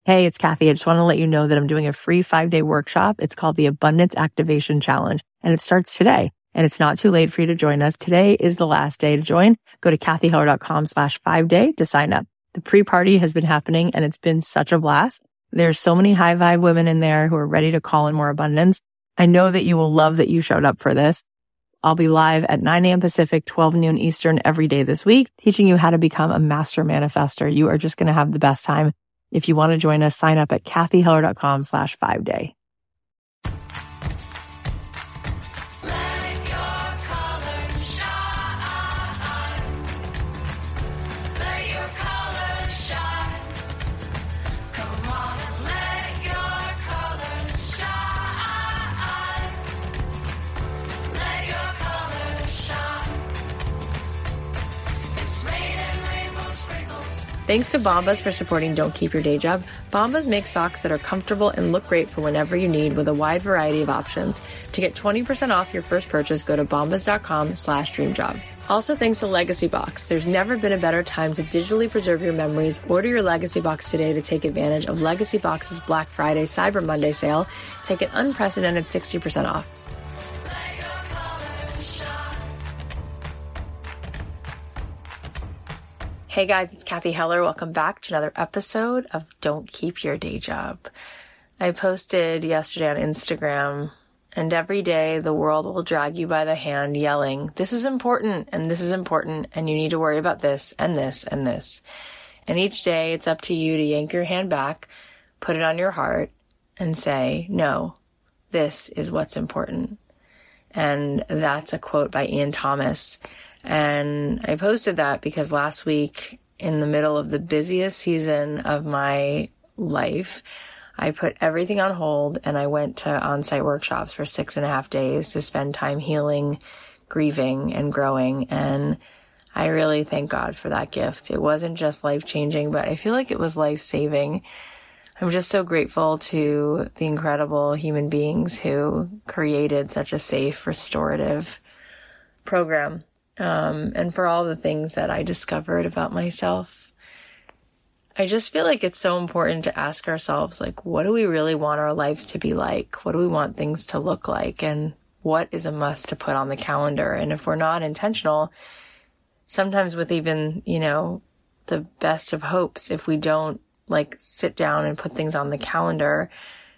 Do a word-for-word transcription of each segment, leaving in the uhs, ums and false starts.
Hey, it's Kathy. I just want to let you know that I'm doing a free five-day workshop. It's called the Abundance Activation Challenge, and it starts today. And it's not too late for you to join us. Today is the last day to join. Go to kathyheller.com slash five day to sign up. The pre-party has been happening, and it's been such a blast. There's so many high vibe women in there who are ready to call in more abundance. I know that you will love that you showed up for this. I'll be live at nine a.m. Pacific, twelve noon Eastern every day this week, teaching you how to become a master manifester. You are just going to have the best time. If you want to join us, sign up at kathyheller.com slash five day. Thanks to Bombas for supporting Don't Keep Your Day Job. Bombas makes socks that are comfortable and look great for whenever you need with a wide variety of options. To get twenty percent off your first purchase, go to bombas.com slash dreamjob. Also thanks to Legacy Box. There's never been a better time to digitally preserve your memories. Order your Legacy Box today to take advantage of Legacy Box's Black Friday Cyber Monday sale. Take an unprecedented sixty percent off. Hey guys, it's Kathy Heller. Welcome back to another episode of Don't Keep Your Day Job. I posted yesterday on Instagram, and every day the world will drag you by the hand yelling, this is important, and this is important, and you need to worry about this, and this, and this. And each day it's up to you to yank your hand back, put it on your heart, and say, no, this is what's important. And that's a quote by Ian Thomas. And I posted that because last week, in the middle of the busiest season of my life, I put everything on hold and I went to on-site workshops for six and a half days to spend time healing, grieving, and growing. And I really thank God for that gift. It wasn't just life-changing, but I feel like it was life-saving. I'm just so grateful to the incredible human beings who created such a safe, restorative program. Um, and for all the things that I discovered about myself. I just feel like it's so important to ask ourselves, like, what do we really want our lives to be like? What do we want things to look like? And what is a must to put on the calendar? And if we're not intentional, sometimes with even, you know, the best of hopes, if we don't like sit down and put things on the calendar,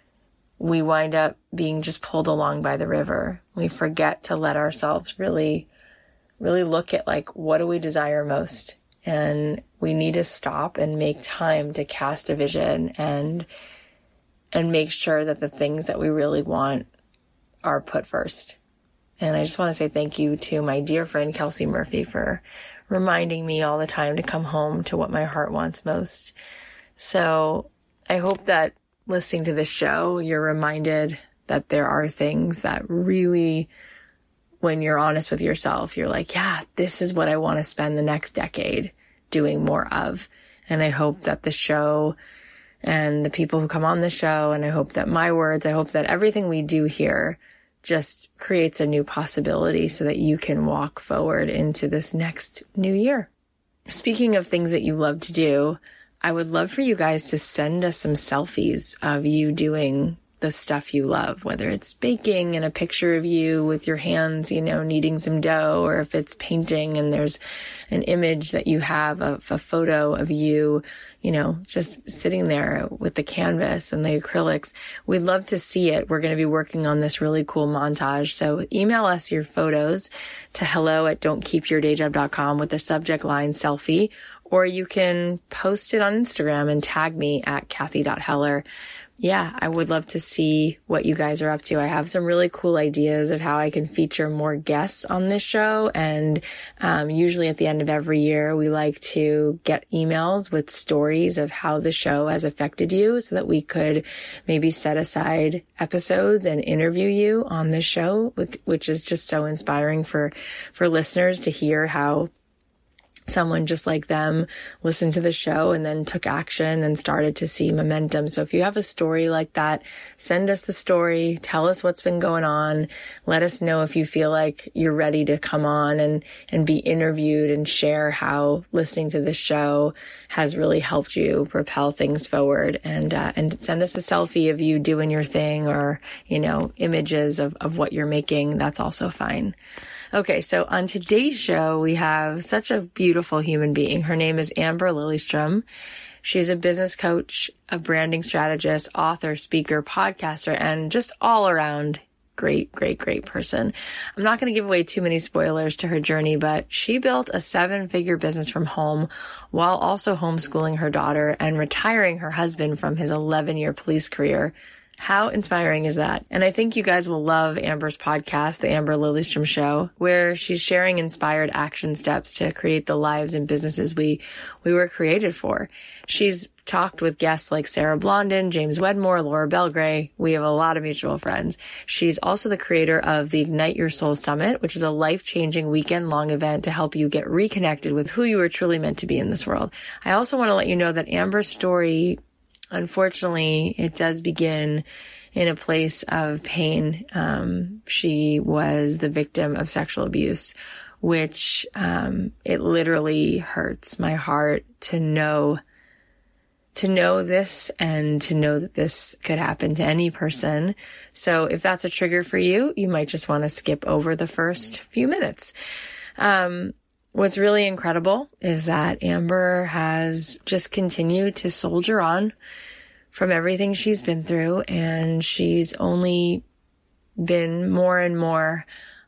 we wind up being just pulled along by the river. We forget to let ourselves really really look at, like, what do we desire most? And we need to stop and make time to cast a vision and, and make sure that the things that we really want are put first. And I just want to say thank you to my dear friend, Kelsey Murphy, for reminding me all the time to come home to what my heart wants most. So I hope that listening to this show, you're reminded that there are things that really, when you're honest with yourself, you're like, yeah, this is what I want to spend the next decade doing more of. And I hope that the show and the people who come on the show, and I hope that my words, I hope that everything we do here just creates a new possibility so that you can walk forward into this next new year. Speaking of things that you love to do, I would love for you guys to send us some selfies of you doing the stuff you love, whether it's baking and a picture of you with your hands, you know, kneading some dough, or if it's painting and there's an image that you have of a photo of you, you know, just sitting there with the canvas and the acrylics. We'd love to see it. We're going to be working on this really cool montage. So email us your photos to hello at don't keep your day job dot com with the subject line selfie, or you can post it on Instagram and tag me at kathy dot heller. Yeah, I would love to see what you guys are up to. I have some really cool ideas of how I can feature more guests on this show. And um, usually at the end of every year, we like to get emails with stories of how the show has affected you so that we could maybe set aside episodes and interview you on this show, which is just so inspiring for, for listeners to hear how someone just like them listened to the show and then took action and started to see momentum. So if you have a story like that, send us the story, tell us what's been going on. Let us know if you feel like you're ready to come on and, and be interviewed and share how listening to this show has really helped you propel things forward, and, uh, and send us a selfie of you doing your thing, or, you know, images of, of what you're making. That's also fine. Okay, so on today's show, we have such a beautiful human being. Her name is Amber Lillystrom. She's a business coach, a branding strategist, author, speaker, podcaster, and just all around great, great, great person. I'm not going to give away too many spoilers to her journey, but she built a seven-figure business from home while also homeschooling her daughter and retiring her husband from his eleven-year police career. How inspiring is that? And I think you guys will love Amber's podcast, The Amber Lillystrom Show, where she's sharing inspired action steps to create the lives and businesses we, we were created for. She's talked with guests like Sarah Blondin, James Wedmore, Laura Belgray. We have a lot of mutual friends. She's also the creator of the Ignite Your Soul Summit, which is a life-changing weekend-long event to help you get reconnected with who you were truly meant to be in this world. I also want to let you know that Amber's story, unfortunately, it does begin in a place of pain. Um, she was the victim of sexual abuse, which um, it literally hurts my heart to know to know this and to know that this could happen to any person. So if that's a trigger for you, you might just want to skip over the first few minutes. Um, what's really incredible is that Amber has just continued to soldier on from everything she's been through, and she's only been more and more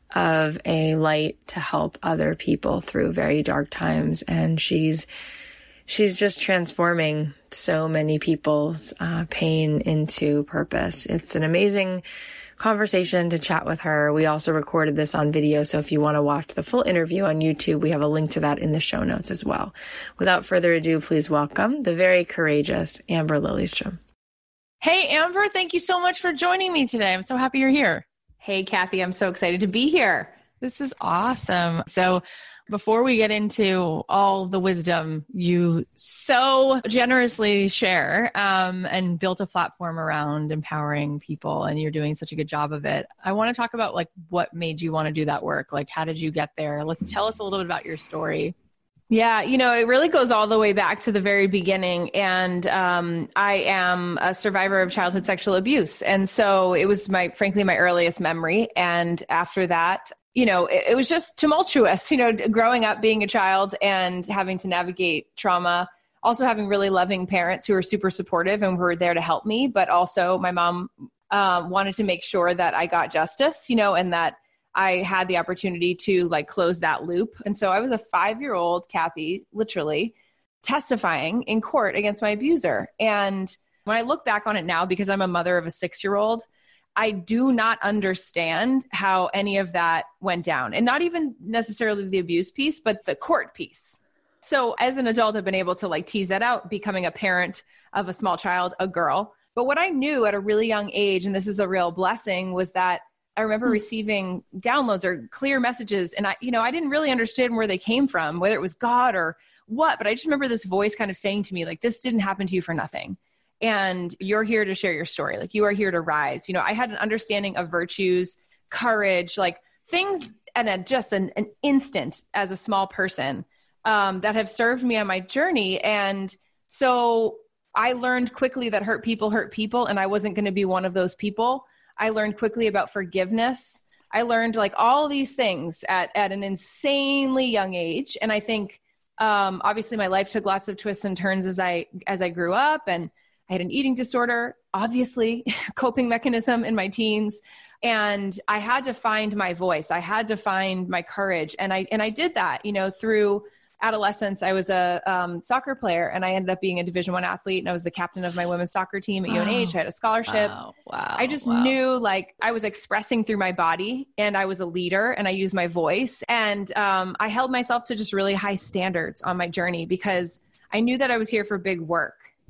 of a light to help other people through very dark times. And she's She's just transforming so many people's uh, pain into purpose. It's an amazing conversation to chat with her. We also recorded this on video, so if you want to watch the full interview on YouTube, we have a link to that in the show notes as well. Without further ado, please welcome the very courageous Amber Lillystrom. Hey, Amber, thank you so much for joining me today. I'm so happy you're here. Hey, Kathy, I'm so excited to be here. This is awesome. So before we get into all the wisdom you so generously share, um, and built a platform around empowering people, and you're doing such a good job of it, I want to talk about like what made you want to do that work. Like, how did you get there? Let's tell us a little bit about your story. Yeah, you know, it really goes all the way back to the very beginning. And um, I am a survivor of childhood sexual abuse. And so it was my, frankly, my earliest memory. And after that, you know, it, it was just tumultuous, you know, growing up, being a child and having to navigate trauma, also having really loving parents who were super supportive and were there to help me. But also my mom uh, wanted to make sure that I got justice, you know, and that I had the opportunity to like close that loop. And so I was a five-year-old Kathy, literally testifying in court against my abuser. And when I look back on it now, because I'm a mother of a six-year-old, I do not understand how any of that went down. And not even necessarily the abuse piece, but the court piece. So as an adult, I've been able to like tease that out, becoming a parent of a small child, a girl. But what I knew at a really young age, and this is a real blessing, was that I remember mm-hmm. receiving downloads or clear messages. And I, you know, I didn't really understand where they came from, whether it was God or what, but I just remember this voice kind of saying to me, like, this didn't happen to you for nothing. And you're here to share your story. Like, you are here to rise. You know, I had an understanding of virtues, courage, like things at a, just an, an instant as a small person um, that have served me on my journey. And so I learned quickly that hurt people hurt people. And I wasn't going to be one of those people. I learned quickly about forgiveness. I learned like all these things at, at an insanely young age. And I think, um, obviously my life took lots of twists and turns as I, as I grew up, and I had an eating disorder, obviously coping mechanism in my teens. And I had to find my voice. I had to find my courage. And I, and I did that, you know, through adolescence. I was a um, soccer player, and I ended up being a Division One athlete, and I was the captain of my women's soccer team at wow. U N H. I had a scholarship. Wow. Wow. I just wow. knew like I was expressing through my body, and I was a leader, and I used my voice. And um, I held myself to just really high standards on my journey, because I knew that I was here for big work.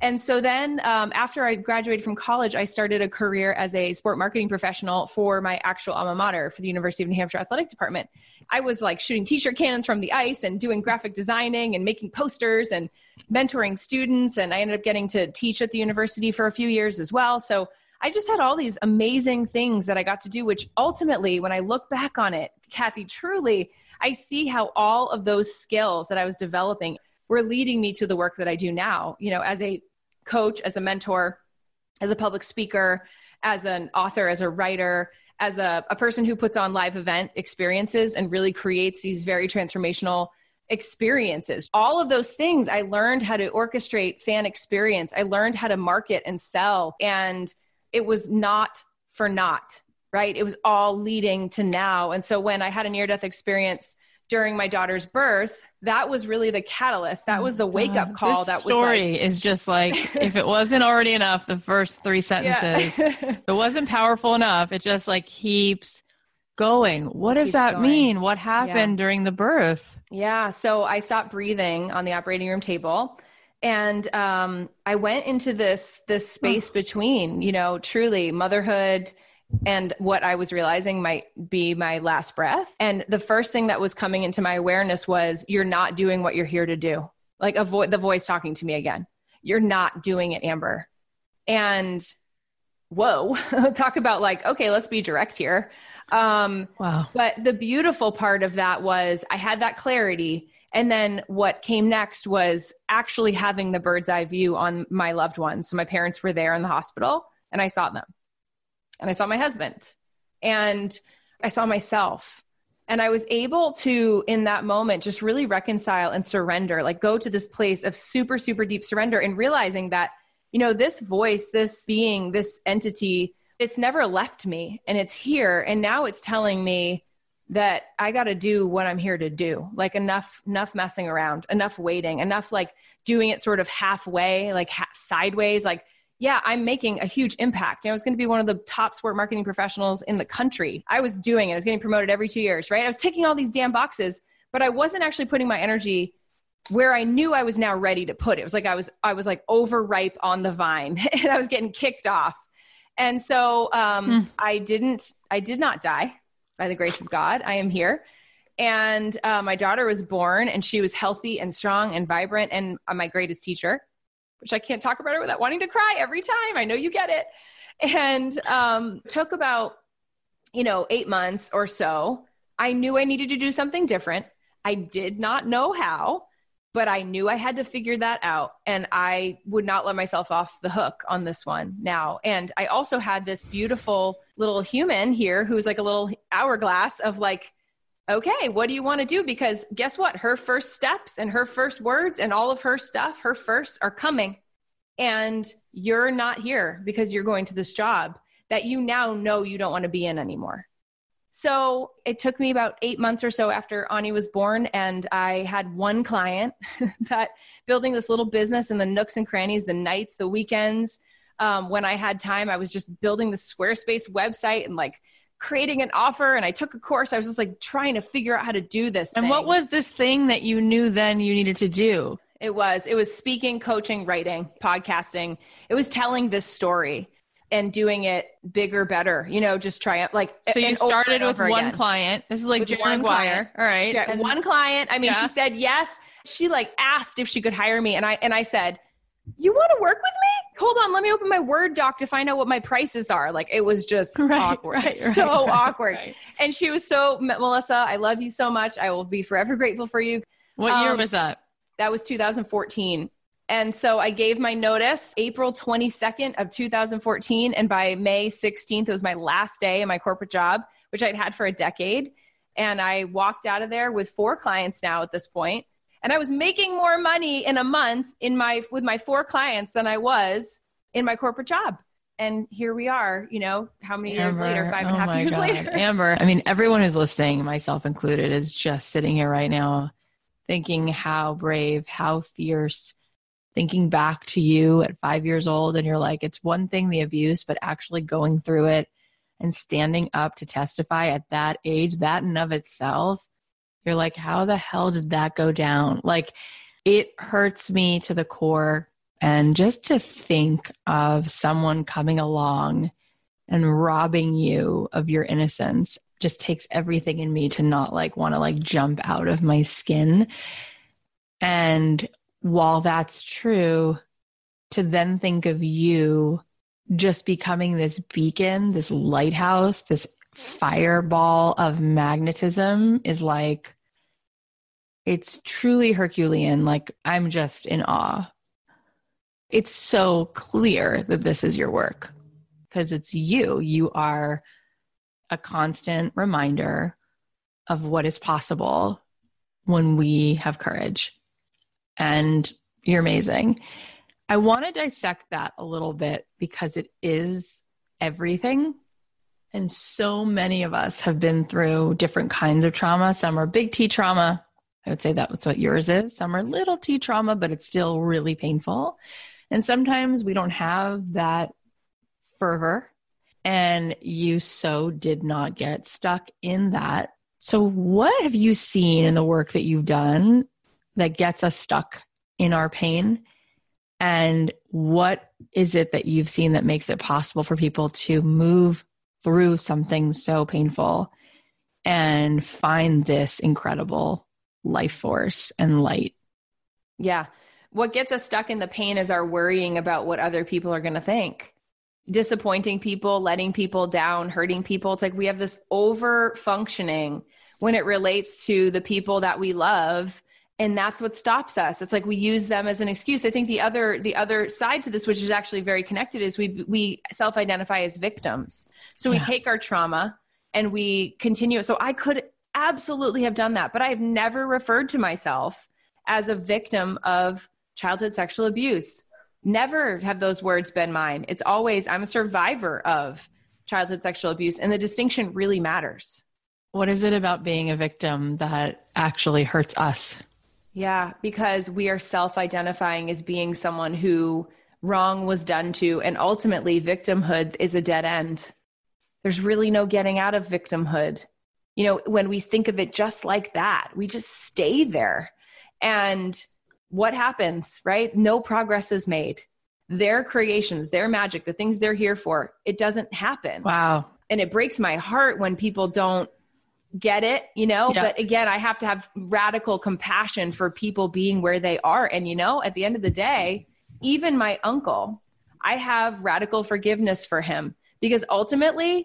And so then um, after I graduated from college, I started a career as a sport marketing professional for my actual alma mater, for the University of New Hampshire Athletic Department. I was like shooting t-shirt cannons from the ice and doing graphic designing and making posters and mentoring students. And I ended up getting to teach at the university for a few years as well. So I just had all these amazing things that I got to do, which ultimately, when I look back on it, Kathy, truly, I see how all of those skills that I was developing were leading me to the work that I do now, you know, as a coach, as a mentor, as a public speaker, as an author, as a writer, as a, a person who puts on live event experiences and really creates these very transformational experiences. All of those things, I learned how to orchestrate fan experience. I learned how to market and sell. And it was not for naught, right? It was all leading to now. And so when I had a near-death experience during my daughter's birth, that was really the catalyst. That was the wake up call. This that story was like, is just like, if it wasn't already enough, the first three sentences, yeah. if it wasn't powerful enough, it just like keeps going. What does Keeps that going. mean? What happened Yeah. during the birth? Yeah. So I stopped breathing on the operating room table. And um, I went into this, this space between, you know, truly motherhood and what I was realizing might be my last breath. And the first thing that was coming into my awareness was, you're not doing what you're here to do. Like a vo- the voice talking to me again. You're not doing it, Amber. And whoa, talk about like, okay, let's be direct here. Um, Wow. But the beautiful part of that was I had that clarity. And then what came next was actually having the bird's eye view on my loved ones. So my parents were there in the hospital and I saw them. And I saw my husband and I saw myself. And I was able to, in that moment, just really reconcile and surrender, like go to this place of super, super deep surrender and realizing that, you know, this voice, this being, this entity, it's never left me and it's here. And now it's telling me that I got to do what I'm here to do. Like enough, enough messing around, enough waiting, enough like doing it sort of halfway, like ha- sideways, like, yeah, I'm making a huge impact. You know, I was going to be one of the top sport marketing professionals in the country. I was doing it. I was getting promoted every two years, right? I was ticking all these damn boxes, but I wasn't actually putting my energy where I knew I was now ready to put it. It was like, I was, I was like overripe on the vine and I was getting kicked off. And so um, hmm. I didn't, I did not die by the grace of God. I am here. And uh, my daughter was born and she was healthy and strong and vibrant and uh, my greatest teacher, which I can't talk about her without wanting to cry every time. I know you get it. And um, took about, you know, eight months or so. I knew I needed to do something different. I did not know how, but I knew I had to figure that out. And I would not let myself off the hook on this one now. And I also had this beautiful little human here who's like a little hourglass of like, okay, what do you want to do? Because guess what? Her first steps and her first words and all of her stuff, her firsts are coming. And you're not here because you're going to this job that you now know you don't want to be in anymore. So it took me about eight months or so after Ani was born. And I had one client that building this little business in the nooks and crannies, the nights, the weekends. Um, when I had time, I was just building the Squarespace website and like creating an offer. And I took a course. I was just like trying to figure out how to do this And thing. what was this thing that you knew then you needed to do? It was, it was speaking, coaching, writing, podcasting. It was telling this story and doing it bigger, better, you know, just try it. Like, so you started with one again. client. This is like Jerry Maguire. All right. Yeah, and one client. I mean, yeah. she said, yes. She like asked if she could hire me. And I, and I said, you want to work with me? Hold on. Let me open my Word doc to find out what my prices are. Like, it was just right, awkward, right, right, so right, awkward. Right. And she was so, Melissa, I love you so much. I will be forever grateful for you. What um, year was that? That was two thousand fourteen. And so I gave my notice April twenty-second of two thousand fourteen. And by May sixteenth, it was my last day in my corporate job, which I'd had for a decade. And I walked out of there with four clients now at this point. And I was making more money in a month in my, with my four clients than I was in my corporate job. And here we are, you know, how many Amber, years later, five and oh a half my years God. later. Amber, I mean, everyone who's listening, myself included, is just sitting here right now thinking how brave, how fierce, thinking back to you at five years old. And you're like, it's one thing, the abuse, but actually going through it and standing up to testify at that age, that in and of itself, you're like, how the hell did that go down? Like, it hurts me to the core. And just to think of someone coming along and robbing you of your innocence just takes everything in me to not like want to like jump out of my skin. And while that's true, to then think of you just becoming this beacon, this lighthouse, this fireball of magnetism is like, it's truly Herculean. Like, I'm just in awe. It's so clear that this is your work because it's you. You are a constant reminder of what is possible when we have courage. And you're amazing. I want to dissect that a little bit because it is everything. And so many of us have been through different kinds of trauma. Some are big T trauma. I would say that's what yours is. Some are little T trauma, but it's still really painful. And sometimes we don't have that fervor. And you so did not get stuck in that. So what have you seen in the work that you've done that gets us stuck in our pain? And what is it that you've seen that makes it possible for people to move through something so painful and find this incredible life force and light? Yeah. What gets us stuck in the pain is our worrying about what other people are going to think. Disappointing people, letting people down, hurting people. It's like we have this over functioning when it relates to the people that we love. And that's what stops us. It's like we use them as an excuse. I think the other the other side to this, which is actually very connected, is we we self-identify as victims. So yeah. We take our trauma and we continue. So I could absolutely have done that, but I've never referred to myself as a victim of childhood sexual abuse. Never have those words been mine. It's always, I'm a survivor of childhood sexual abuse. And the distinction really matters. What is it about being a victim that actually hurts us? Yeah, because we are self-identifying as being someone who wrong was done to, and ultimately victimhood is a dead end. There's really no getting out of victimhood. You know, when we think of it just like that, we just stay there. And what happens, right? No progress is made. Their creations, their magic, the things they're here for, it doesn't happen. Wow. And it breaks my heart when people don't get it, you know, yeah. But again, I have to have radical compassion for people being where they are. And, you know, at the end of the day, even my uncle, I have radical forgiveness for him because ultimately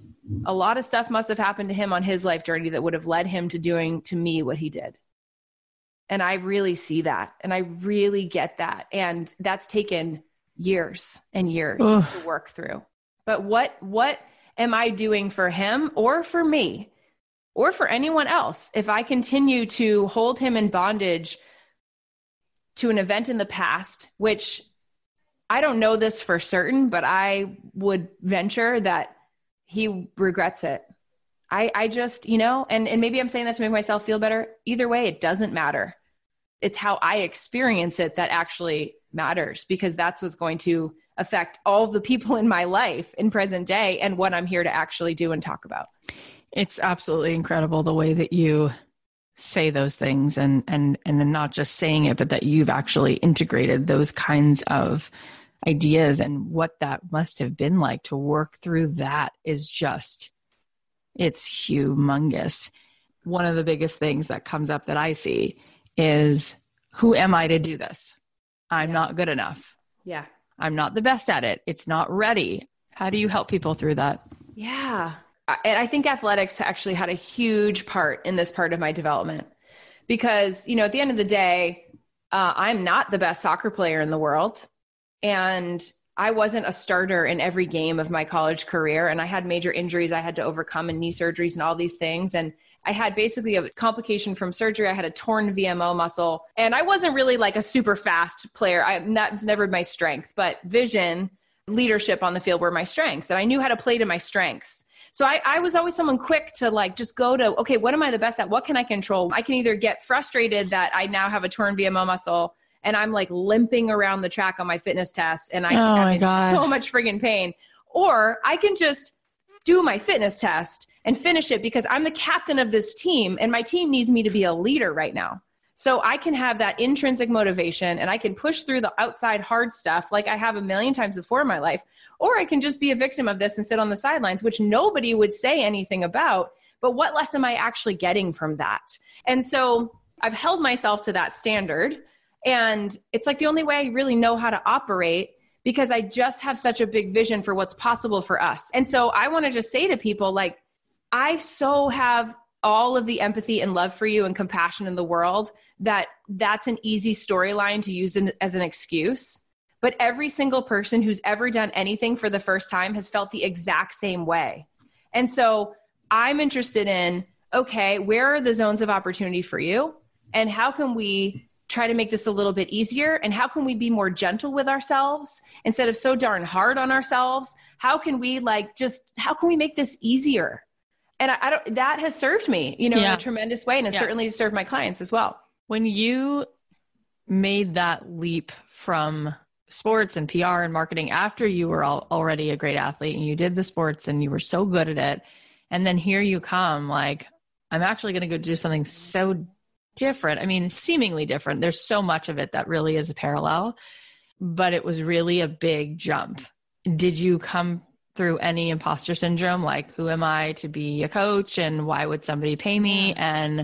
a lot of stuff must have happened to him on his life journey that would have led him to doing to me what he did. And I really see that. And I really get that. And that's taken years and years Ugh. to work through. But what, what am I doing for him or for me or for anyone else if I continue to hold him in bondage to an event in the past, which I don't know this for certain, but I would venture that he regrets it. I, I just, you know, and, and maybe I'm saying that to make myself feel better. Either way, it doesn't matter. It's how I experience it that actually matters, because that's what's going to affect all the people in my life in present day and what I'm here to actually do and talk about. It's absolutely incredible the way that you say those things and, and, and then not just saying it, but that you've actually integrated those kinds of ideas, and what that must have been like to work through that is just, it's humongous. One of the biggest things that comes up that I see is, who am I to do this? I'm yeah. not good enough. Yeah. I'm not the best at it. It's not ready. How do you help people through that? Yeah. And I think athletics actually had a huge part in this part of my development because, you know, at the end of the day, uh, I'm not the best soccer player in the world. And I wasn't a starter in every game of my college career. And I had major injuries I had to overcome and knee surgeries and all these things. And I had basically a complication from surgery. I had a torn V M O muscle, and I wasn't really like a super fast player. I, that's never my strength, but vision, leadership on the field were my strengths. And I knew how to play to my strengths. So I, I was always someone quick to like, just go to, okay, what am I the best at? What can I control? I can either get frustrated that I now have a torn V M O muscle and I'm like limping around the track on my fitness test and I, oh I'm my in God. so much friggin' pain. Or I can just do my fitness test and finish it because I'm the captain of this team and my team needs me to be a leader right now. So I can have that intrinsic motivation and I can push through the outside hard stuff like I have a million times before in my life, or I can just be a victim of this and sit on the sidelines, which nobody would say anything about. But what less am I actually getting from that? And so I've held myself to that standard, and it's like the only way I really know how to operate, because I just have such a big vision for what's possible for us. And so I want to just say to people, like, I so have all of the empathy and love for you and compassion in the world that that's an easy storyline to use in, as an excuse. But every single person who's ever done anything for the first time has felt the exact same way. And so I'm interested in, okay, where are the zones of opportunity for you? And how can we try to make this a little bit easier? And how can we be more gentle with ourselves instead of so darn hard on ourselves? How can we like, just, how can we make this easier? And I, I don't, that has served me, you know, yeah. in a tremendous way. And it's yeah. certainly served my clients as well. When you made that leap from sports and P R and marketing after you were all, already a great athlete and you did the sports and you were so good at it, and then here you come, like, I'm actually going to go do something so different. I mean, seemingly different. There's so much of it that really is a parallel, but it was really a big jump. Did you come through any imposter syndrome? Like, who am I to be a coach, and why would somebody pay me? And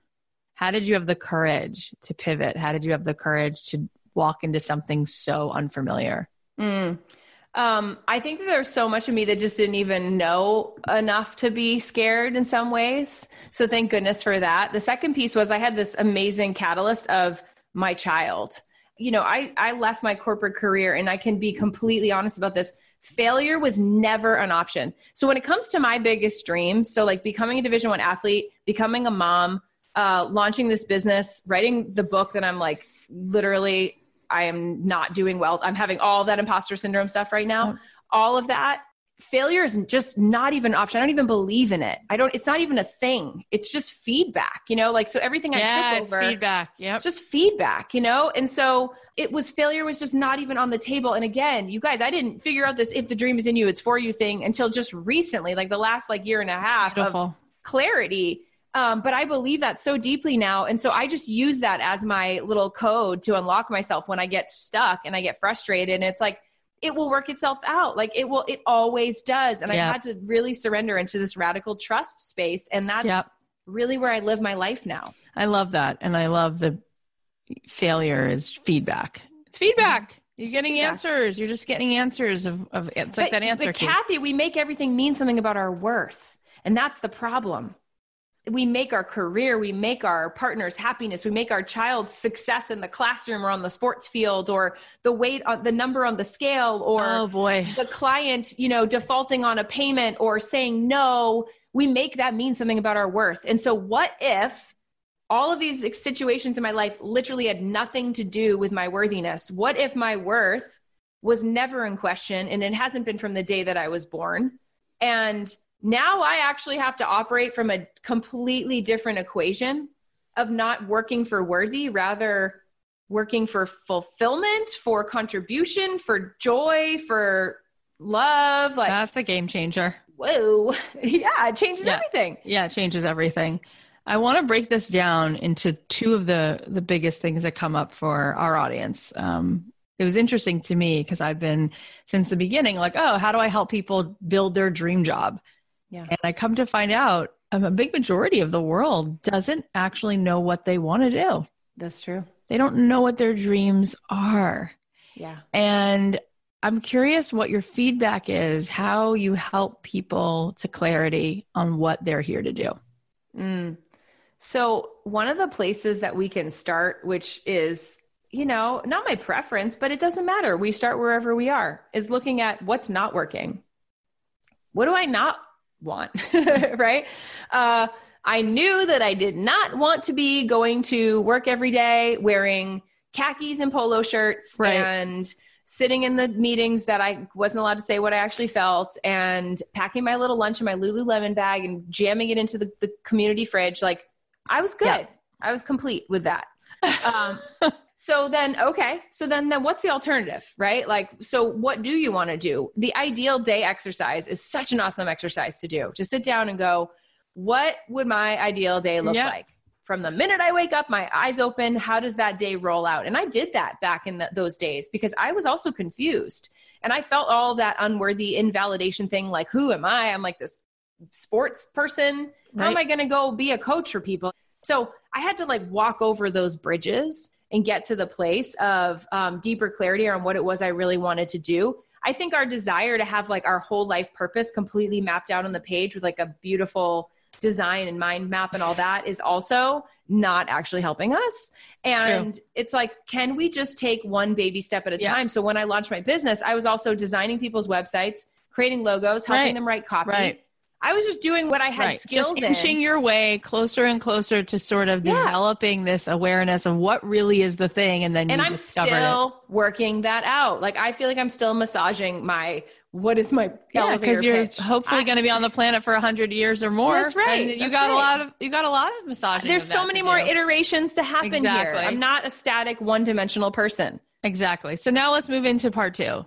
how did you have the courage to pivot? How did you have the courage to walk into something so unfamiliar? Mm. Um, I think that there's so much of me that just didn't even know enough to be scared in some ways. So thank goodness for that. The second piece was I had this amazing catalyst of my child. You know, I, I left my corporate career, and I can be completely honest about this. Failure was never an option. So when it comes to my biggest dreams, so like becoming a Division One athlete, becoming a mom, uh, launching this business, writing the book that I'm like, literally, I am not doing well. I'm having all that imposter syndrome stuff right now. Oh. All of that. Failure is just not even an option. I don't even believe in it. I don't, it's not even a thing. It's just feedback, you know, like, so everything I yeah, took over, it's feedback. Yeah. It's just feedback, you know? And so it was, failure was just not even on the table. And again, you guys, I didn't figure out this, if the dream is in you, it's for you thing until just recently, like the last like year and a half of clarity. Um, but I believe that so deeply now. And so I just use that as my little code to unlock myself when I get stuck and I get frustrated. And it's like, it will work itself out. Like it will, it always does. And yeah. I had to really surrender into this radical trust space. And that's yep. really where I live my life now. I love that. And I love the failure is feedback. It's feedback. You're it's getting feedback. answers. You're just getting answers of, of it's like but, that answer. But Kathy, we make everything mean something about our worth. And that's the problem. We make our career, we make our partner's happiness, we make our child's success in the classroom or on the sports field, or the weight on the number on the scale, or oh boy, the client, you know, defaulting on a payment or saying no. We make that mean something about our worth. And so what if all of these situations in my life literally had nothing to do with my worthiness? What if my worth was never in question, and it hasn't been from the day that I was born? And now I actually have to operate from a completely different equation of not working for worthy, rather working for fulfillment, for contribution, for joy, for love. Like, that's a game changer. Whoa. Yeah. It changes yeah. everything. Yeah. It changes everything. I want to break this down into two of the, the biggest things that come up for our audience. Um, it was interesting to me because I've been since the beginning, like, oh, how do I help people build their dream job? Yeah. And I come to find out um, a big majority of the world doesn't actually know what they want to do. That's true. They don't know what their dreams are. Yeah. And I'm curious what your feedback is, how you help people to clarity on what they're here to do. Mm. So one of the places that we can start, which is, you know, not my preference, but it doesn't matter. We start wherever we are, is looking at what's not working. What do I not want? Right? Uh, I knew that I did not want to be going to work every day wearing khakis and polo shirts right. and sitting in the meetings that I wasn't allowed to say what I actually felt, and packing my little lunch in my Lululemon bag and jamming it into the, the community fridge. Like, I was good. Yeah. I was complete with that. Um, so then, okay. So then, then what's the alternative, right? Like, so what do you want to do? The ideal day exercise is such an awesome exercise to do. To sit down and go, what would my ideal day look yeah. like? from the minute I wake up, my eyes open, how does that day roll out? And I did that back in the, those days because I was also confused. And I felt all that unworthy invalidation thing. Like, who am I? I'm like this sports person. How Right. am I going to go be a coach for people? So I had to like walk over those bridges and get to the place of um, deeper clarity on what it was I really wanted to do. I think our desire to have like our whole life purpose completely mapped out on the page with like a beautiful design and mind map and all that is also not actually helping us. And True. It's like, can we just take one baby step at a yeah. time? So when I launched my business, I was also designing people's websites, creating logos, helping right. them write copy. Right. I was just doing what I had right. skills just inching in. your way closer and closer to sort of yeah. developing this awareness of what really is the thing. And then and you I'm discovered still it. working that out. Like, I feel like I'm still massaging my, what is my yeah, because you're pitch? hopefully going to be on the planet for a hundred years or more. That's right. And you That's got right. a lot of, you got a lot of massaging. There's so many more do. iterations to happen exactly. here. I'm not a static one dimensional person. Exactly. So now let's move into part two.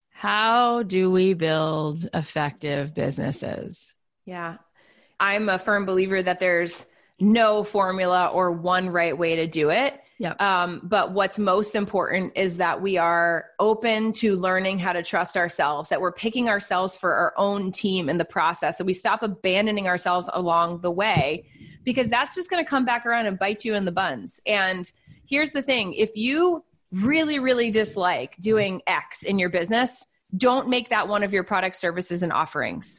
How do we build effective businesses? Yeah. I'm a firm believer that there's no formula or one right way to do it. Yep. Um, but what's most important is that we are open to learning how to trust ourselves, that we're picking ourselves for our own team in the process, that we stop abandoning ourselves along the way, because that's just going to come back around and bite you in the buns. And here's the thing. If you really, really dislike doing X in your business, don't make that one of your products, services, and offerings.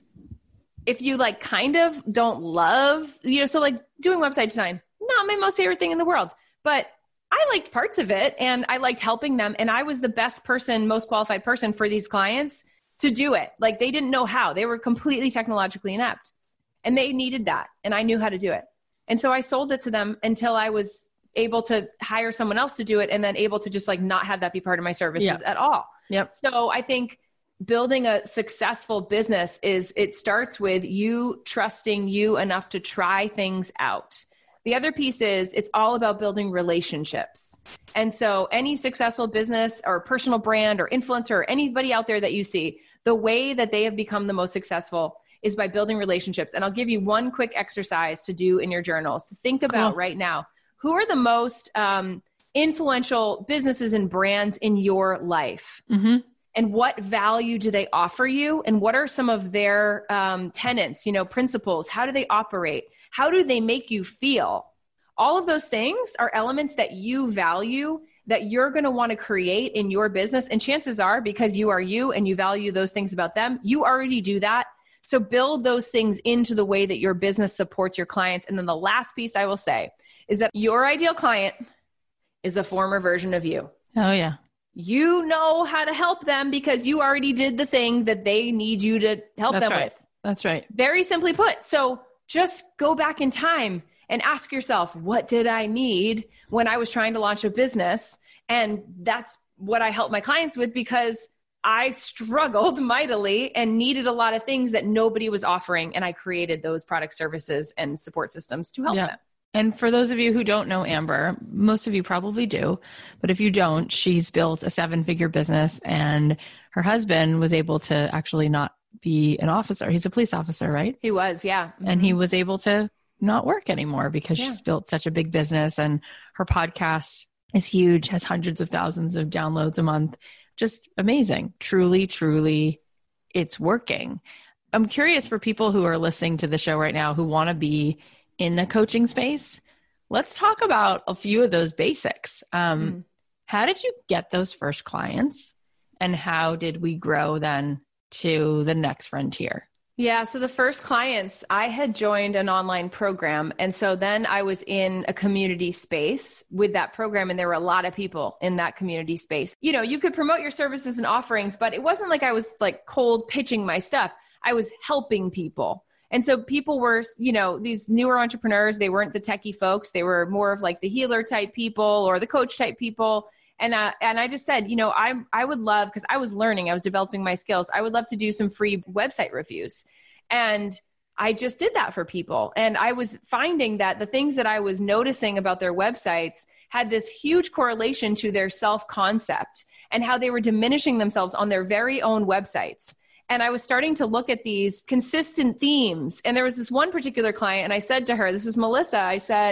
If you like kind of don't love, you know, so like doing website design, not my most favorite thing in the world, but I liked parts of it and I liked helping them. And I was the best person, most qualified person for these clients to do it. Like, they didn't know how. They were completely technologically inept and they needed that. And I knew how to do it. And so I sold it to them until I was able to hire someone else to do it and then able to just like not have that be part of my services yep. at all. Yep. So I think building a successful business is, it starts with you trusting you enough to try things out. The other piece is it's all about building relationships. And so any successful business or personal brand or influencer or anybody out there that you see, the way that they have become the most successful is by building relationships. And I'll give you one quick exercise to do in your journals to think about cool. right now. Who are the most um, influential businesses and brands in your life? Mm-hmm. And what value do they offer you? And what are some of their um, tenets, you know, principles? How do they operate? How do they make you feel? All of those things are elements that you value that you're going to want to create in your business. And chances are, because you are you and you value those things about them, you already do that. So build those things into the way that your business supports your clients. And then the last piece I will say is that your ideal client is a former version of you. Oh, yeah. You know how to help them because you already did the thing that they need you to help That's them right. with. That's right. Very simply put. So just go back in time and ask yourself, what did I need when I was trying to launch a business? And that's what I help my clients with, because I struggled mightily and needed a lot of things that nobody was offering. And I created those product services and support systems to help yeah. them. And for those of you who don't know Amber, most of you probably do, but if you don't, she's built a seven-figure business and her husband was able to actually not be an officer. He's a police officer, right? He was, yeah. Mm-hmm. And he was able to not work anymore because yeah. she's built such a big business, and her podcast is huge, has hundreds of thousands of downloads a month. Just amazing. Truly, truly, it's working. I'm curious for people who are listening to the show right now who want to be in the coaching space. Let's talk about a few of those basics. Um, mm. How did you get those first clients, and how did we grow then to the next frontier? Yeah. So the first clients, I had joined an online program. And so then I was in a community space with that program. And there were a lot of people in that community space. You know, you could promote your services and offerings, but it wasn't like I was like cold pitching my stuff. I was helping people. And so people were, you know, these newer entrepreneurs, they weren't the techie folks. They were more of like the healer type people or the coach type people. And uh, and I just said, you know, I I would love, because I was learning, I was developing my skills. I would love to do some free website reviews. And I just did that for people. And I was finding that the things that I was noticing about their websites had this huge correlation to their self-concept and how they were diminishing themselves on their very own websites. And I was starting to look at these consistent themes. And there was this one particular client, and I said to her, this was Melissa, I said,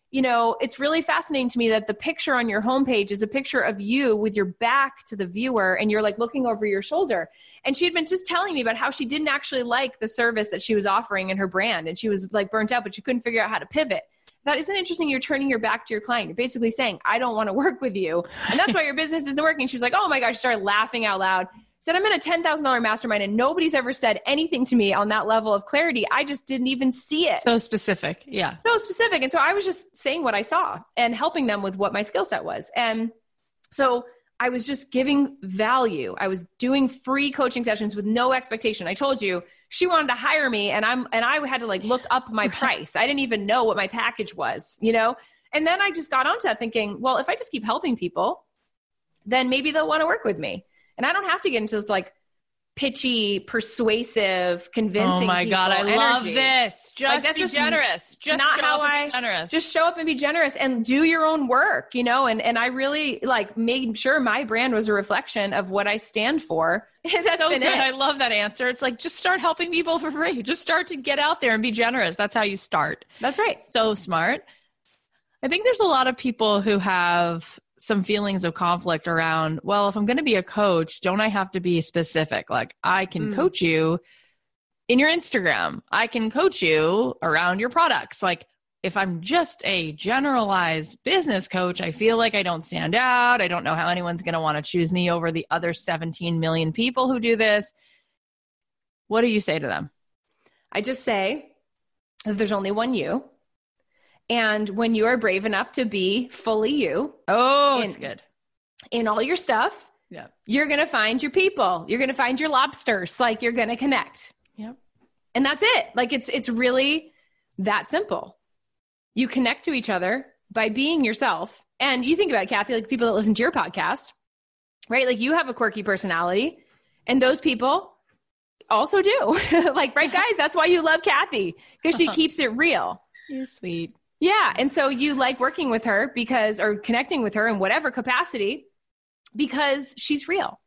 you know, it's really fascinating to me that the picture on your homepage is a picture of you with your back to the viewer and you're like looking over your shoulder. And she had been just telling me about how she didn't actually like the service that she was offering in her brand. And she was like burnt out, but she couldn't figure out how to pivot. That isn't interesting. You're turning your back to your client. You're basically saying, I don't want to work with you. And that's why your business isn't working. She was like, oh my gosh, she started laughing out loud. Said, I'm in a ten thousand dollars mastermind and nobody's ever said anything to me on that level of clarity. I just didn't even see it. So specific. Yeah. So specific. And so I was just saying what I saw and helping them with what my skill set was. And so I was just giving value. I was doing free coaching sessions with no expectation. I told you she wanted to hire me and I'm, and I had to like look up my price. I didn't even know what my package was, you know? And then I just got onto that thinking, well, if I just keep helping people, then maybe they'll want to work with me. And I don't have to get into this like pitchy, persuasive, convincing. Oh my people God, I energy. love this. Just like, that's be just generous. Just not show how up and I be generous. Just show up and be generous and do your own work, you know? And and I really like made sure my brand was a reflection of what I stand for. That's so been good. it. I love that answer. It's like, just start helping people for free. Just start to get out there and be generous. That's how you start. That's right. So smart. I think there's a lot of people who have some feelings of conflict around, well, if I'm going to be a coach, don't I have to be specific? Like I can mm. coach you in your Instagram. I can coach you around your products. Like if I'm just a generalized business coach, I feel like I don't stand out. I don't know how anyone's going to want to choose me over the other seventeen million people who do this. What do you say to them? I just say that there's only one you. And when you are brave enough to be fully you. Oh, in, it's good. In all your stuff, yeah, you're going to find your people. You're going to find your lobsters. Like you're going to connect. Yep. And that's it. Like it's, it's really that simple. You connect to each other by being yourself. And you think about it, Kathy, like people that listen to your podcast, right? Like you have a quirky personality and those people also do. Like, right, guys, that's why you love Kathy, because she keeps it real. You're sweet. Yeah. And so you like working with her because, or connecting with her in whatever capacity, because she's real.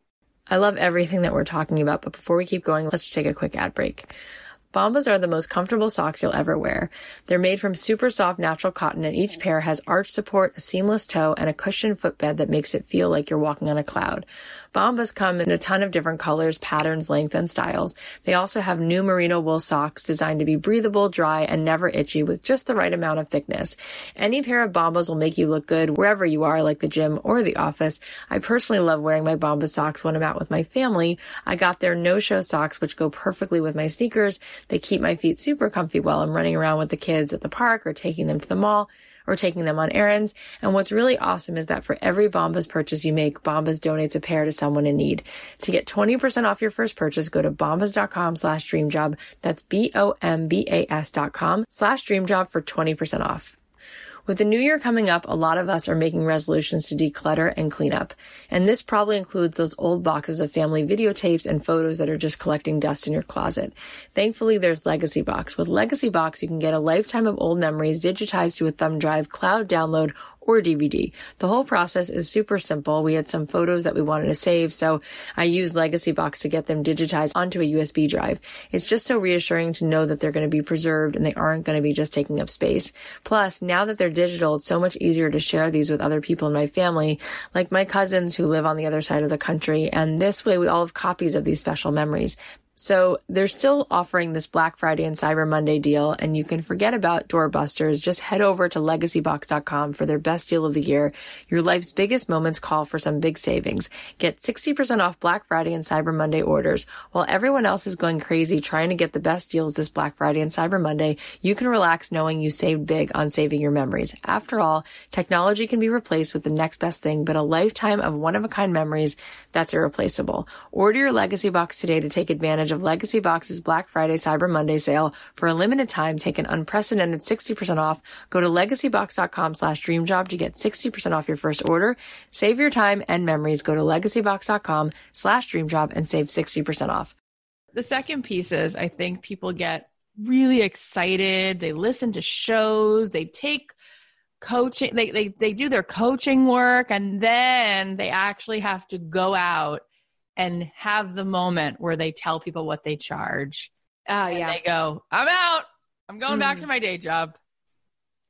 I love everything that we're talking about, but before we keep going, let's take a quick ad break. Bombas are the most comfortable socks you'll ever wear. They're made from super soft natural cotton, and each pair has arch support, a seamless toe, and a cushioned footbed that makes it feel like you're walking on a cloud. Bombas come in a ton of different colors, patterns, length, and styles. They also have new merino wool socks designed to be breathable, dry, and never itchy with just the right amount of thickness. Any pair of Bombas will make you look good wherever you are, like the gym or the office. I personally love wearing my Bombas socks when I'm out with my family. I got their no-show socks, which go perfectly with my sneakers. They keep my feet super comfy while I'm running around with the kids at the park or taking them to the mall or taking them on errands. And what's really awesome is that for every Bombas purchase you make, Bombas donates a pair to someone in need. To get twenty percent off your first purchase, go to bombas.com slash dreamjob. That's B-O-M-B-A-S dot com slash dreamjob for twenty percent off. With the new year coming up, a lot of us are making resolutions to declutter and clean up. And this probably includes those old boxes of family videotapes and photos that are just collecting dust in your closet. Thankfully, there's Legacy Box. With Legacy Box, you can get a lifetime of old memories digitized to a thumb drive, cloud download, or D V D. The whole process is super simple. We had some photos that we wanted to save, so I used Legacy Box to get them digitized onto a U S B drive. It's just so reassuring to know that they're going to be preserved and they aren't going to be just taking up space. Plus, now that they're digital, it's so much easier to share these with other people in my family, like my cousins who live on the other side of the country, and this way we all have copies of these special memories. So they're still offering this Black Friday and Cyber Monday deal, and you can forget about doorbusters. Just head over to legacy box dot com for their best deal of the year. Your life's biggest moments call for some big savings. Get sixty percent off Black Friday and Cyber Monday orders. While everyone else is going crazy trying to get the best deals this Black Friday and Cyber Monday, you can relax knowing you saved big on saving your memories. After all, technology can be replaced with the next best thing, but a lifetime of one-of-a-kind memories, that's irreplaceable. Order your Legacy Box today to take advantage of Legacy Box's Black Friday Cyber Monday sale. For a limited time, take an unprecedented sixty percent off. Go to legacy box dot com slash dreamjob to get sixty percent off your first order. Save your time and memories. Go to legacy box dot com slash dreamjob and save sixty percent off. The second piece is, I think people get really excited. They listen to shows. They take coaching. They, they, they do their coaching work, and then they actually have to go out and have the moment where they tell people what they charge. Oh, uh, yeah. They go, I'm out. I'm going mm. back to my day job.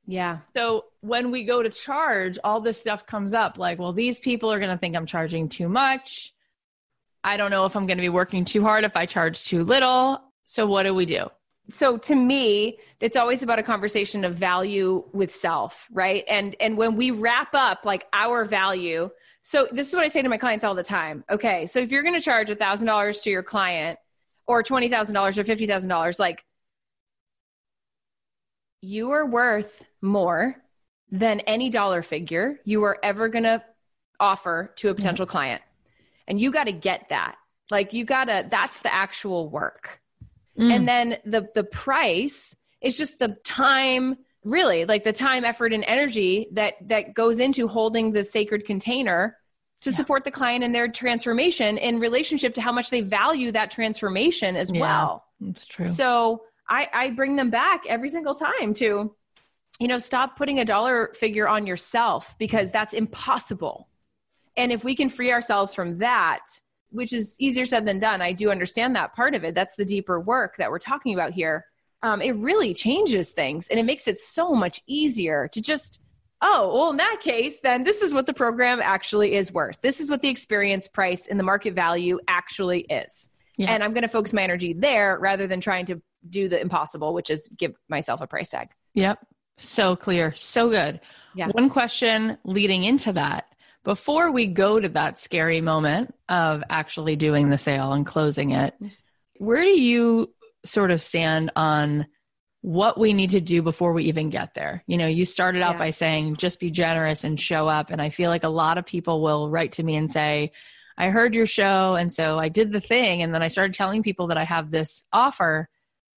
Yeah. So when we go to charge, all this stuff comes up like, well, these people are going to think I'm charging too much. I don't know if I'm going to be working too hard if I charge too little. So what do we do? So to me, it's always about a conversation of value with self, right? And and when we wrap up like our value, so this is what I say to my clients all the time. Okay, so if you're going to charge one thousand dollars to your client or twenty thousand dollars or fifty thousand dollars, like you are worth more than any dollar figure you are ever going to offer to a potential mm-hmm. client. And you got to get that. Like you got to, that's the actual work. Mm. And then the the price is just the time, really, like the time, effort, and energy that that goes into holding the sacred container to yeah. support the client in their transformation in relationship to how much they value that transformation as yeah, well. That's true. So I, I bring them back every single time to, you know, stop putting a dollar figure on yourself because that's impossible. And if we can free ourselves from that, which is easier said than done, I do understand that part of it. That's the deeper work that we're talking about here. Um, it really changes things and it makes it so much easier to just, oh, well, in that case, then this is what the program actually is worth. This is what the experience price and the market value actually is. Yeah. And I'm going to focus my energy there rather than trying to do the impossible, which is give myself a price tag. Yep. So clear. So good. Yeah. One question leading into that. Before we go to that scary moment of actually doing the sale and closing it, where do you sort of stand on what we need to do before we even get there? You know, you started out yeah. by saying, just be generous and show up. And I feel like a lot of people will write to me and say, I heard your show. And so I did the thing. And then I started telling people that I have this offer.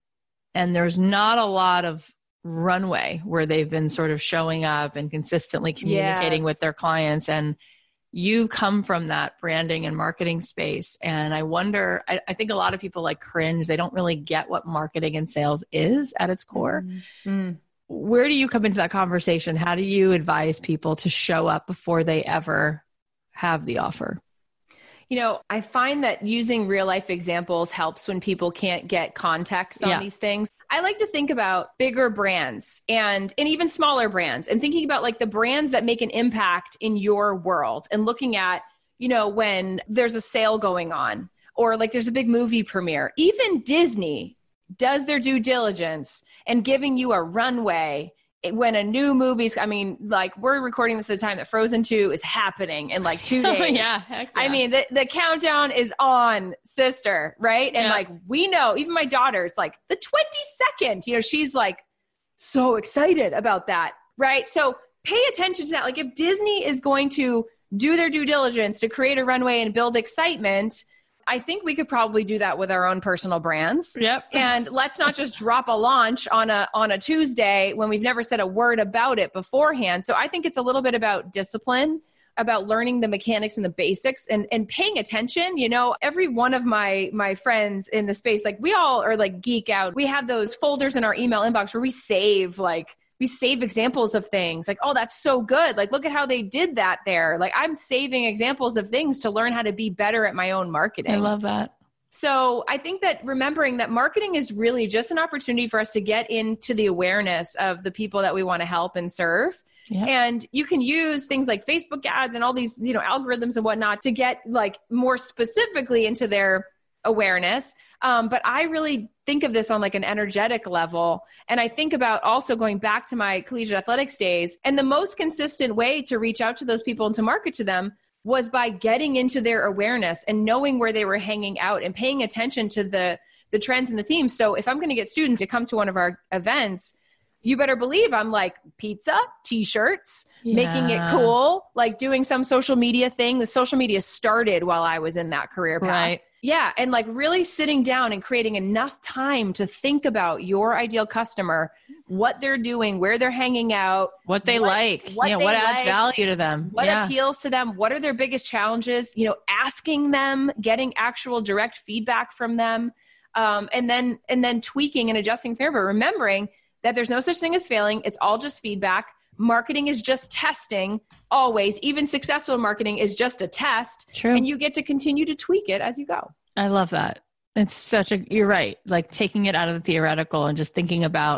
And there's not a lot of runway where they've been sort of showing up and consistently communicating yes. with their clients. And you come from that branding and marketing space. And I wonder, I, I think a lot of people like cringe. They don't really get what marketing and sales is at its core. Mm-hmm. Where do you come into that conversation? How do you advise people to show up before they ever have the offer? You know, I find that using real life examples helps when people can't get context on yeah. these things. I like to think about bigger brands and, and even smaller brands and thinking about like the brands that make an impact in your world and looking at, you know, when there's a sale going on or like there's a big movie premiere. Even Disney does their due diligence and giving you a runway when a new movie's, I mean, like we're recording this at the time that Frozen two is happening in like two days. Oh, yeah, heck yeah. I mean, the, the countdown is on, sister, right? And yeah. like, we know, even my daughter, it's like the twenty-second, you know, she's like so excited about that, right? So pay attention to that. Like if Disney is going to do their due diligence to create a runway and build excitement, I think we could probably do that with our own personal brands. Yep. And let's not just drop a launch on a on a Tuesday when we've never said a word about it beforehand. So I think it's a little bit about discipline, about learning the mechanics and the basics and, and paying attention. You know, every one of my my friends in the space, like we all are like geek out. We have those folders in our email inbox where we save like we save examples of things like, oh, that's so good. Like, look at how they did that there. Like I'm saving examples of things to learn how to be better at my own marketing. I love that. So I think that remembering that marketing is really just an opportunity for us to get into the awareness of the people that we want to help and serve. Yep. And you can use things like Facebook ads and all these, you know, algorithms and whatnot to get like more specifically into their awareness. Um, but I really think of this on like an energetic level. And I think about also going back to my collegiate athletics days. And the most consistent way to reach out to those people and to market to them was by getting into their awareness and knowing where they were hanging out and paying attention to the, the trends and the themes. So if I'm going to get students to come to one of our events, you better believe I'm like pizza, t-shirts, yeah. making it cool, like doing some social media thing. The social media started while I was in that career path. Right. Yeah. And like really sitting down and creating enough time to think about your ideal customer, what they're doing, where they're hanging out, what they what, like, what, yeah, they what adds like, value to them, what yeah. appeals to them, what are their biggest challenges, you know, asking them, getting actual direct feedback from them. Um, and then, and then tweaking and adjusting fair, but remembering that there's no such thing as failing. It's all just feedback. Marketing is just testing always. Even successful marketing is just a test. True. And you get to continue to tweak it as you go. I love that. It's such a, you're right. Like taking it out of the theoretical and just thinking about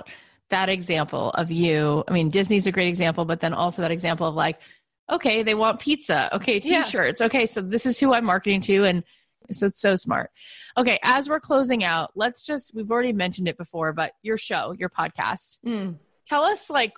that example of you. I mean, Disney's a great example, but then also that example of like, okay, they want pizza. Okay, t-shirts. Yeah. Okay, so this is who I'm marketing to. And so it's so smart. Okay, as we're closing out, let's just, we've already mentioned it before, but your show, your podcast, mm. tell us like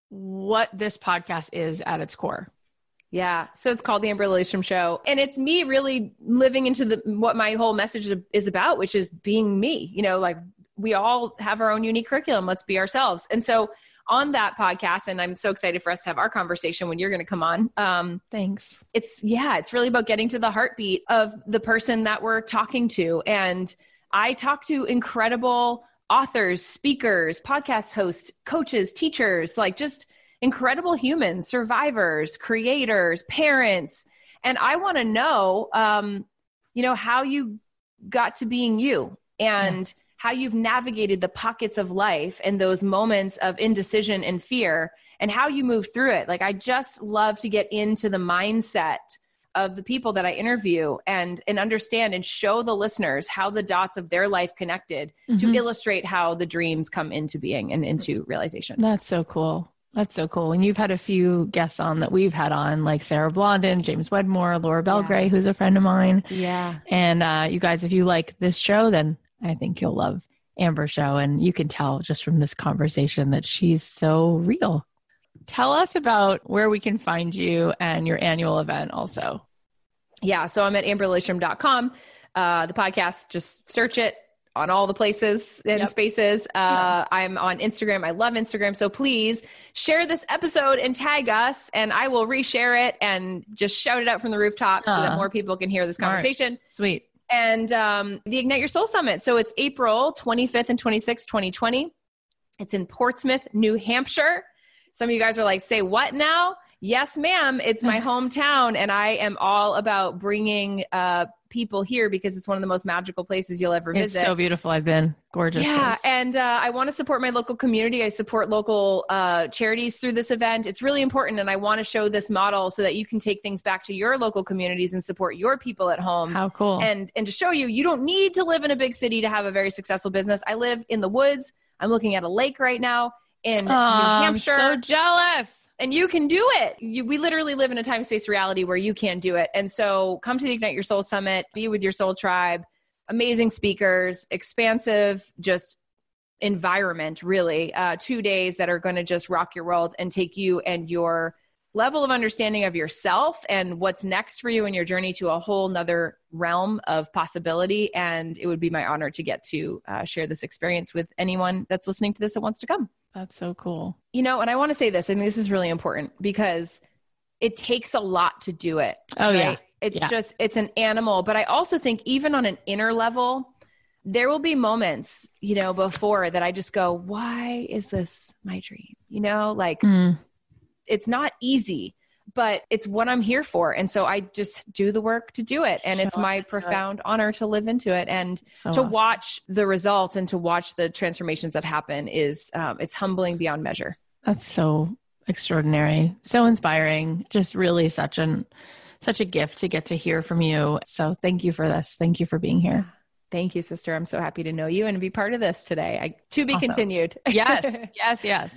what this podcast is at its core. Yeah. So it's called The Amber Lilliestrom Show. And it's me really living into the what my whole message is about, which is being me. You know, like we all have our own unique curriculum. Let's be ourselves. And so on that podcast, and I'm so excited for us to have our conversation when you're going to come on. Um, Thanks. It's, yeah, it's really about getting to the heartbeat of the person that we're talking to. And I talk to incredible authors, speakers, podcast hosts, coaches, teachers, like just incredible humans, survivors, creators, parents. And I want to know, um, you know, how you got to being you and yeah. how you've navigated the pockets of life and those moments of indecision and fear and how you move through it. Like, I just love to get into the mindset of the people that I interview and, and understand and show the listeners how the dots of their life connected mm-hmm. to illustrate how the dreams come into being and into realization. That's so cool. That's so cool. And you've had a few guests on that we've had on, like Sarah Blondin, James Wedmore, Laura Belgray, yeah. who's a friend of mine. Yeah. And uh, you guys, if you like this show, then I think you'll love Amber's show. And you can tell just from this conversation that she's so real. Tell us about where we can find you and your annual event also. Yeah. So I'm at amber lilliestrom dot com. Uh, the podcast, just search it on all the places and yep. spaces. Uh, yeah. I'm on Instagram. I love Instagram. So please share this episode and tag us, and I will reshare it and just shout it out from the rooftop uh, so that more people can hear this smart. conversation. Sweet. And um, the Ignite Your Soul Summit. So it's April twenty-fifth and twenty-sixth, twenty twenty. It's in Portsmouth, New Hampshire. Some of you guys are like, say what now? Yes, ma'am. It's my hometown. And I am all about bringing uh, people here because it's one of the most magical places you'll ever visit. It's so beautiful. I've been. Gorgeous. Yeah. Place. And uh, I want to support my local community. I support local uh, charities through this event. It's really important. And I want to show this model so that you can take things back to your local communities and support your people at home. How cool. And, and to show you, you don't need to live in a big city to have a very successful business. I live in the woods. I'm looking at a lake right now in Aww, New Hampshire. I'm so jealous. And you can do it. You, we literally live in a time-space reality where you can do it. And so come to the Ignite Your Soul Summit, be with your soul tribe, amazing speakers, expansive, just environment, really. Uh, two days that are going to just rock your world and take you and your level of understanding of yourself and what's next for you in your journey to a whole nother realm of possibility. And it would be my honor to get to uh, share this experience with anyone that's listening to this that wants to come. That's so cool. You know, and I want to say this, and this is really important because it takes a lot to do it. Oh, right? yeah. It's yeah. just, it's an animal. But I also think even on an inner level, there will be moments, you know, before that I just go, why is this my dream? You know, like mm. it's not easy, but it's what I'm here for. And so I just do the work to do it. And Show it's my profound it. honor to live into it and so to awesome. watch the results and to watch the transformations that happen is, um, it's humbling beyond measure. That's so extraordinary. So inspiring. Just really such an, such a gift to get to hear from you. So thank you for this. Thank you for being here. Thank you, sister. I'm so happy to know you and to be part of this today. I, to be awesome. continued. Yes. Yes. Yes.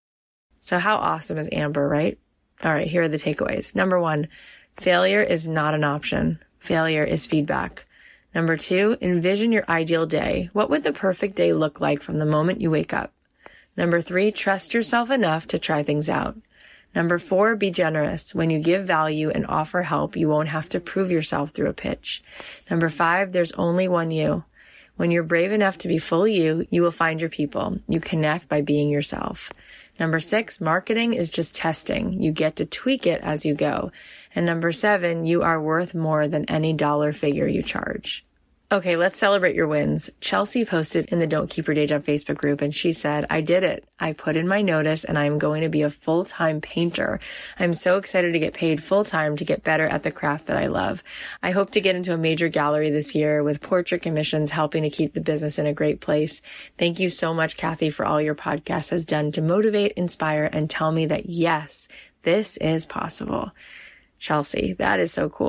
So how awesome is Amber, right? All right, here are the takeaways. Number one, failure is not an option. Failure is feedback. Number two, envision your ideal day. What would the perfect day look like from the moment you wake up? Number three, trust yourself enough to try things out. Number four, be generous. When you give value and offer help, you won't have to prove yourself through a pitch. Number five, there's only one you. When you're brave enough to be fully you, you will find your people. You connect by being yourself. Number six, marketing is just testing. You get to tweak it as you go. And number seven, you are worth more than any dollar figure you charge. Okay, let's celebrate your wins. Chelsea posted in the Don't Keep Your Day Job Facebook group and she said, I did it. I put in my notice and I'm going to be a full-time painter. I'm so excited to get paid full-time to get better at the craft that I love. I hope to get into a major gallery this year with portrait commissions helping to keep the business in a great place. Thank you so much, Kathy, for all your podcast has done to motivate, inspire, and tell me that yes, this is possible. Chelsea, that is so cool.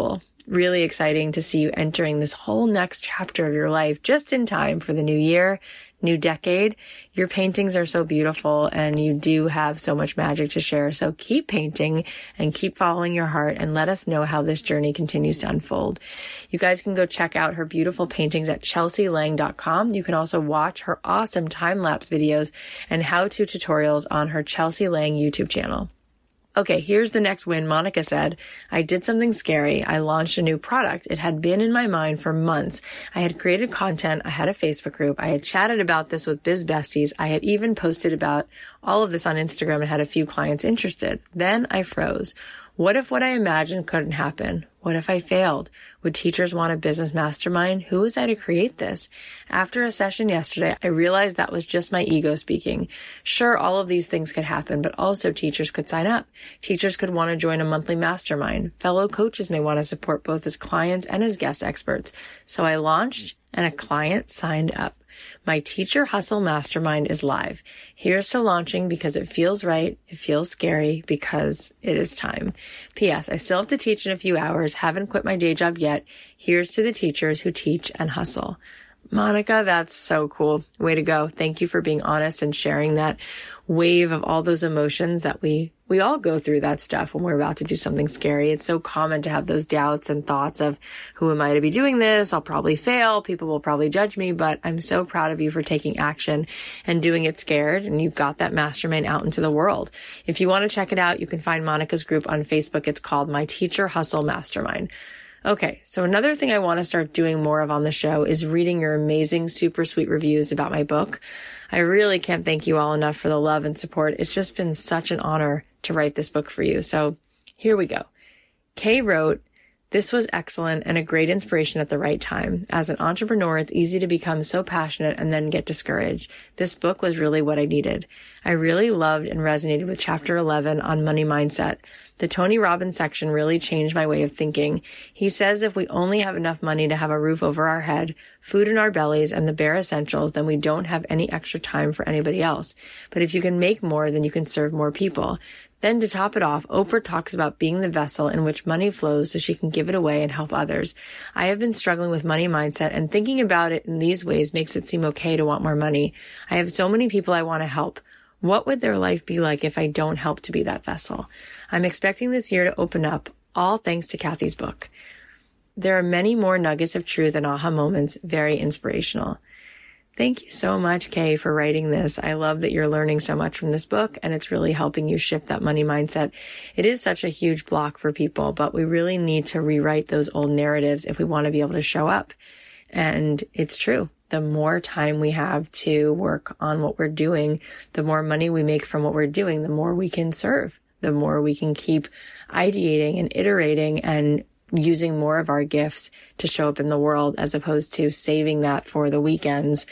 really exciting to see you entering this whole next chapter of your life just in time for the new year, new decade. Your paintings are so beautiful and you do have so much magic to share. So keep painting and keep following your heart and let us know how this journey continues to unfold. You guys can go check out her beautiful paintings at chelsea lang dot com. You can also watch her awesome time-lapse videos and how-to tutorials on her Chelsea Lang YouTube channel. Okay, here's the next win. Monica said, I did something scary. I launched a new product. It had been in my mind for months. I had created content. I had a Facebook group. I had chatted about this with biz besties. I had even posted about all of this on Instagram and had a few clients interested. Then I froze. What if what I imagined couldn't happen? What if I failed? Would teachers want a business mastermind? Who was I to create this? After a session yesterday, I realized that was just my ego speaking. Sure, all of these things could happen, but also teachers could sign up. Teachers could want to join a monthly mastermind. Fellow coaches may want to support both as clients and as guest experts. So I launched and a client signed up. My Teacher Hustle Mastermind is live. Here's to launching because it feels right. It feels scary because it is time. P S. I still have to teach in a few hours. Haven't quit my day job yet. Here's to the teachers who teach and hustle. Monica, that's so cool. Way to go. Thank you for being honest and sharing that wave of all those emotions that we, we all go through that stuff when we're about to do something scary. It's so common to have those doubts and thoughts of who am I to be doing this? I'll probably fail. People will probably judge me, but I'm so proud of you for taking action and doing it scared. And you've got that mastermind out into the world. If you want to check it out, you can find Monica's group on Facebook. It's called My Teacher Hustle Mastermind. Okay, so another thing I want to start doing more of on the show is reading your amazing, super sweet reviews about my book. I really can't thank you all enough for the love and support. It's just been such an honor to write this book for you. So here we go. Kay wrote, this was excellent and a great inspiration at the right time. As an entrepreneur, it's easy to become so passionate and then get discouraged. This book was really what I needed. I really loved and resonated with chapter eleven on money mindset. The Tony Robbins section really changed my way of thinking. He says if we only have enough money to have a roof over our head, food in our bellies, and the bare essentials, then we don't have any extra time for anybody else. But if you can make more, then you can serve more people. Then to top it off, Oprah talks about being the vessel in which money flows so she can give it away and help others. I have been struggling with money mindset, and thinking about it in these ways makes it seem okay to want more money. I have so many people I want to help. What would their life be like if I don't help to be that vessel? I'm expecting this year to open up, all thanks to Kathy's book. There are many more nuggets of truth and aha moments, very inspirational. Thank you so much, Kay, for writing this. I love that you're learning so much from this book, and it's really helping you shift that money mindset. It is such a huge block for people, but we really need to rewrite those old narratives if we want to be able to show up. And it's true. The more time we have to work on what we're doing, the more money we make from what we're doing, the more we can serve, the more we can keep ideating and iterating and using more of our gifts to show up in the world as opposed to saving that for the weekends.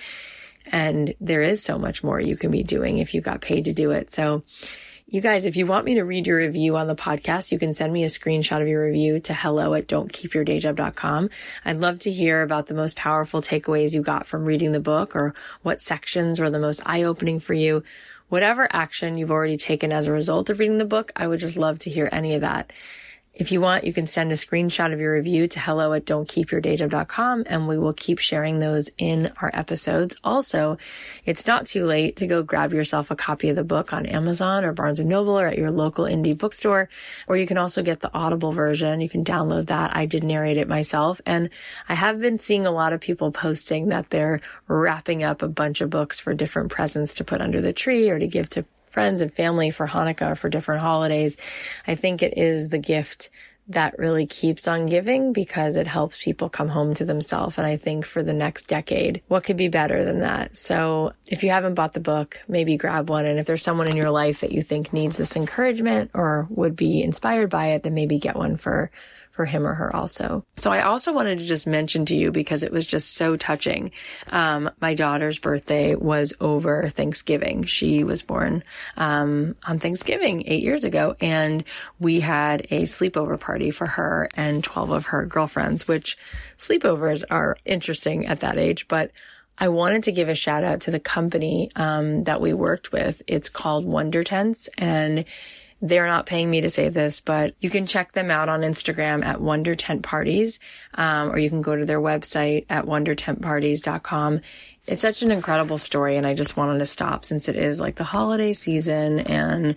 And there is so much more you can be doing if you got paid to do it. So you guys, if you want me to read your review on the podcast, you can send me a screenshot of your review to hello at don't keep your day job dot com. I'd love to hear about the most powerful takeaways you got from reading the book, or what sections were the most eye-opening for you. Whatever action you've already taken as a result of reading the book, I would just love to hear any of that. If you want, you can send a screenshot of your review to hello at don't keep your day job dot com, and we will keep sharing those in our episodes. Also, it's not too late to go grab yourself a copy of the book on Amazon or Barnes and Noble or at your local indie bookstore, or you can also get the Audible version. You can download that. I did narrate it myself, and I have been seeing a lot of people posting that they're wrapping up a bunch of books for different presents to put under the tree or to give to friends and family for Hanukkah or for different holidays. I think it is the gift that really keeps on giving because it helps people come home to themselves. And I think for the next decade, what could be better than that? So if you haven't bought the book, maybe grab one. And if there's someone in your life that you think needs this encouragement or would be inspired by it, then maybe get one for for him or her also. So I also wanted to just mention to you, because it was just so touching. Um, my daughter's birthday was over Thanksgiving. She was born, um, on Thanksgiving eight years ago. And we had a sleepover party for her and twelve of her girlfriends, which sleepovers are interesting at that age, but I wanted to give a shout out to the company, um, that we worked with. It's called Wonder Tents, and They're not paying me to say this, but you can check them out on Instagram at Wonder Tent Parties, um, or you can go to their website at wonder tent parties dot com. It's such an incredible story, and I just wanted to stop since it is like the holiday season, and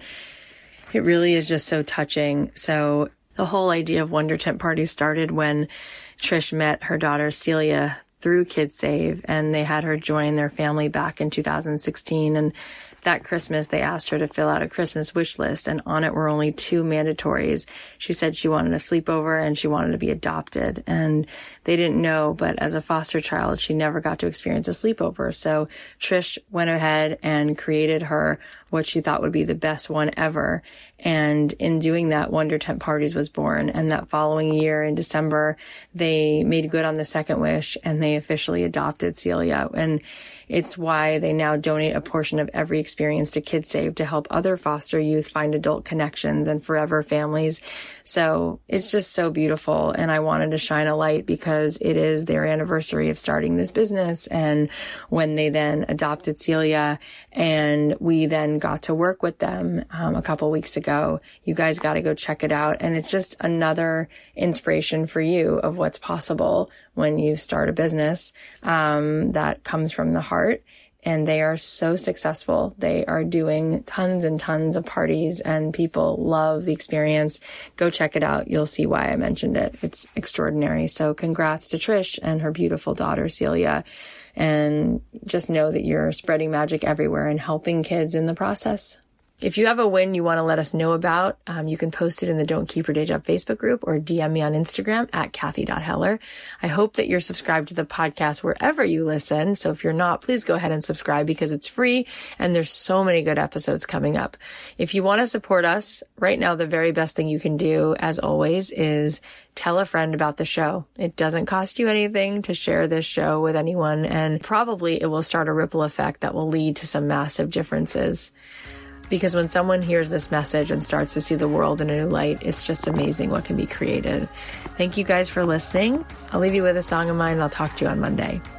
it really is just so touching. So the whole idea of Wonder Tent Parties started when Trish met her daughter Celia through KidSave, and they had her join their family back in two thousand sixteen. And that Christmas, they asked her to fill out a Christmas wish list, and on it were only two mandatories. She said she wanted a sleepover and she wanted to be adopted. And they didn't know, but as a foster child, she never got to experience a sleepover. So Trish went ahead and created her what she thought would be the best one ever. And in doing that, Wonder Tent Parties was born. And that following year in December, they made good on the second wish and they officially adopted Celia. And it's why they now donate a portion of every experience to KidSave to help other foster youth find adult connections and forever families. So it's just so beautiful. And I wanted to shine a light because it is their anniversary of starting this business. And when they then adopted Celia and we then got to work with them um, a couple weeks ago, you guys got to go check it out. And it's just another inspiration for you of what's possible when you start a business um, that comes from the heart. And they are so successful. They are doing tons and tons of parties and people love the experience. Go check it out. You'll see why I mentioned it. It's extraordinary. So congrats to Trish and her beautiful daughter, Celia. And just know that you're spreading magic everywhere and helping kids in the process. If you have a win you want to let us know about, um, you can post it in the Don't Keep Your Day Job Facebook group or D M me on Instagram at Kathy dot Heller. I hope that you're subscribed to the podcast wherever you listen. So if you're not, please go ahead and subscribe because it's free and there's so many good episodes coming up. If you want to support us right now, the very best thing you can do, as always, is tell a friend about the show. It doesn't cost you anything to share this show with anyone, and probably it will start a ripple effect that will lead to some massive differences. Because when someone hears this message and starts to see the world in a new light, it's just amazing what can be created. Thank you guys for listening. I'll leave you with a song of mine and I'll talk to you on Monday.